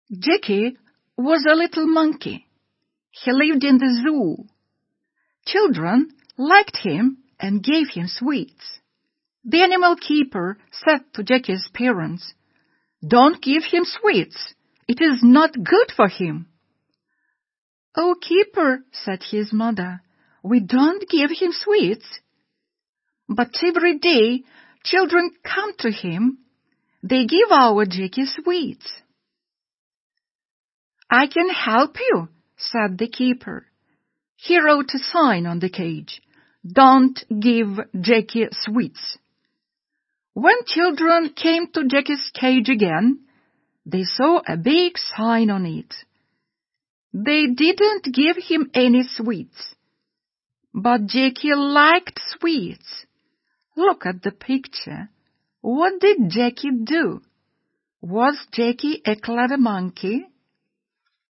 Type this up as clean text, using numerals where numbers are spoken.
Jackie was a little monkey. He lived in the zoo. Children liked him and gave him sweets. The animal keeper said to Jackie's parents, "Don't give him sweets. It is not good for him." "Oh, keeper," said his mother, "we don't give him sweets." "But every day children come to him. They give our Jackie sweets." "I can help you," said the keeper. He wrote a sign on the cage, "Don't give Jackie sweets." When children came to Jackie's cage again, they saw a big sign on it. They didn't give him any sweets. But Jackie liked sweets. Look at the picture. What did Jackie do? Was Jackie a clever monkey?